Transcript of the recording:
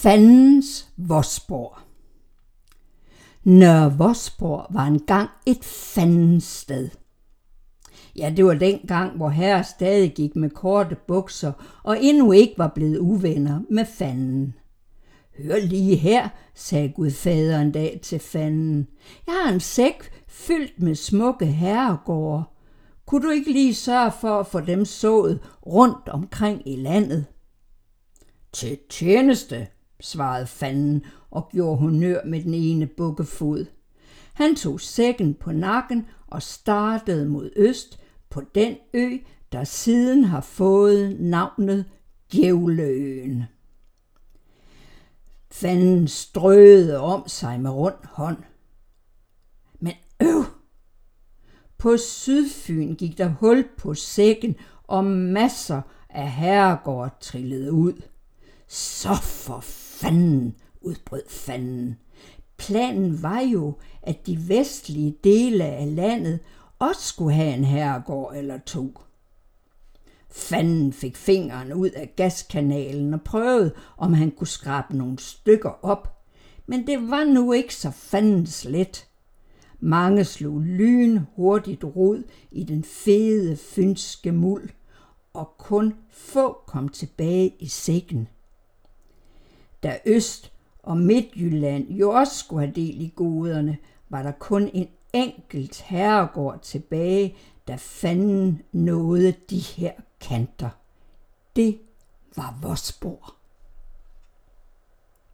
Fandens Vosborg. Nørre Vosborg var engang et fandens sted. Ja, det var den gang, hvor herre stadig gik med korte bukser og endnu ikke var blevet uvenner med fanden. Hør lige her, sagde Gudfader en dag til fanden. Jeg har en sæk fyldt med smukke herregårde. Kunne du ikke lige sørge for at få dem sået rundt omkring i landet? Til tjeneste, svarede fanden og gjorde honør med den ene bukkefod. Han tog sækken på nakken og startede mod øst på den ø, der siden har fået navnet Djævleøen. Fanden strøede om sig med rund hånd. Men på Sydfyn gik der hul på sækken, og masser af herregårde trillede ud. Så for fanden, udbrød fanden. Planen var jo, at de vestlige dele af landet også skulle have en herregård eller to. Fanden fik fingeren ud af gaskanalen og prøvede, om han kunne skrabe nogle stykker op. Men det var nu ikke så fandens let. Mange slog lynhurtigt rod i den fede fynske muld, og kun få kom tilbage i sækken. Da Øst- og Midtjylland jo også skulle have del i goderne, var der kun en enkelt herregård tilbage, da fanden nåede de her kanter. Det var Vosborg.